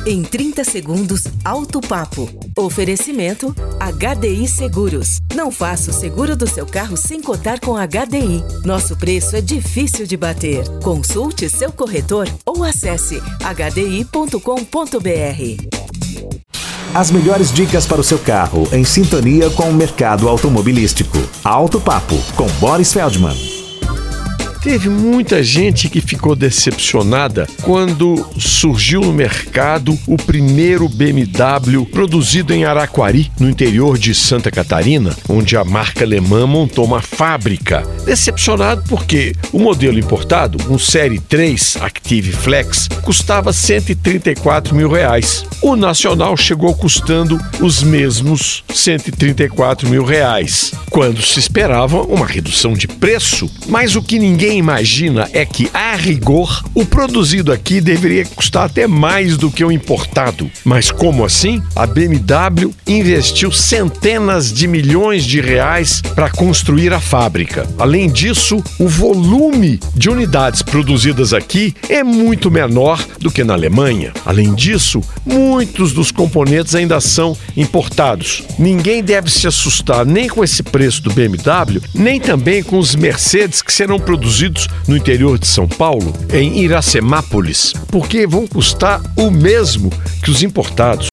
Em 30 segundos, Alto Papo. Oferecimento HDI Seguros. Não faça o seguro do seu carro sem cotar com HDI. Nosso preço é difícil de bater. Consulte seu corretor ou acesse hdi.com.br. As melhores dicas para o seu carro em sintonia com o mercado automobilístico. Alto Papo, com Boris Feldman. Teve muita gente que ficou decepcionada quando surgiu no mercado o primeiro BMW produzido em Araquari, no interior de Santa Catarina, onde a marca alemã montou uma fábrica. Decepcionado porque o modelo importado, um Série 3 Active Flex, custava R$134 mil. O nacional chegou custando os mesmos R$134 mil, quando se esperava uma redução de preço. Mas o que ninguém imagina é que, a rigor, o produzido aqui deveria custar até mais do que o importado. Mas como assim? A BMW investiu centenas de milhões de reais para construir a fábrica. Além disso, o volume de unidades produzidas aqui é muito menor do que na Alemanha. Além disso, muitos dos componentes ainda são importados. Ninguém deve se assustar nem com esse preço do BMW, nem também com os Mercedes que serão produzidos no interior de São Paulo, em Iracemápolis, porque vão custar o mesmo que os importados.